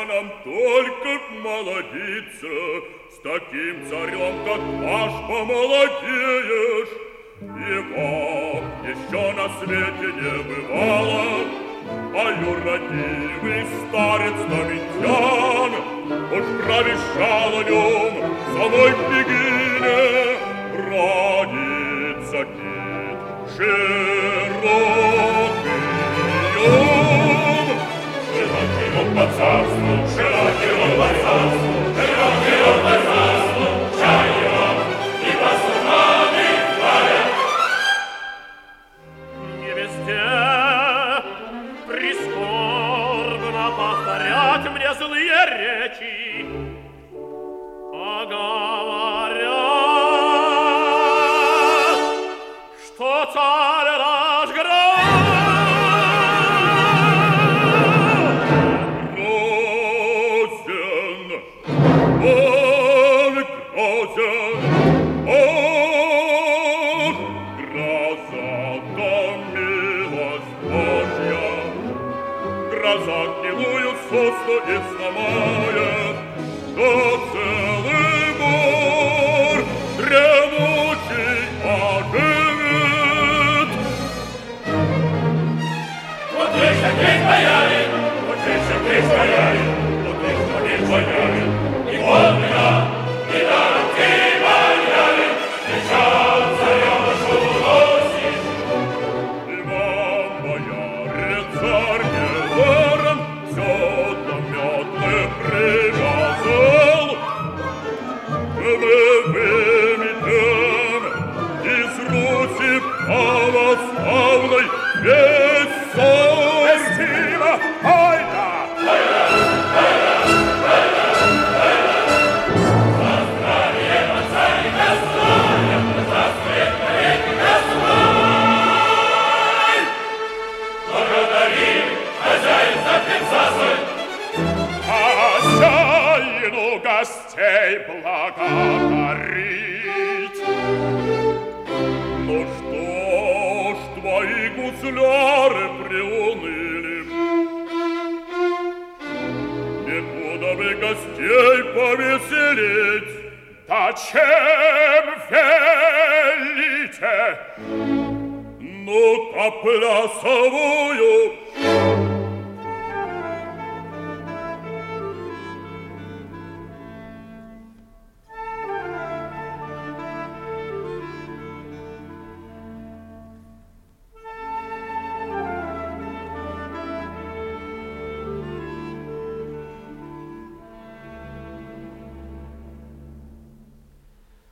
нам только молодиться, с таким царем, как ваш, помолодеешь. И вам еще на свете не бывало, а юродивый старец Давидян уж провещал о нем самой княгине. Родится кит широкий ум. Широкий ум по царству, широкий ум по царству, широкий ум по царству, чаем и пастухами хвалят. Не везде прискорбно повторять мне злые речи, а говорят, что царь наш грозен, он грозен, ох, гроза да милость Божья, гроза гнилую сосну и сломает, до целый мор дремучий оживет. Вот еще есть боярин, вот еще есть боярин, вот еще есть боярин, и он меня, и даром ты, боярин, встречал царя нашу носишь. И вам, бояре, царь недаром все до метлы привязал. Мы выметем из Руси православной весь ссор. Спасибо, айда! Хозяину гостей благодарить. Ну что ж, твои гусляры приуныли? Не куда бы гостей повеселить? Да чем велите? Ну-ка плясовую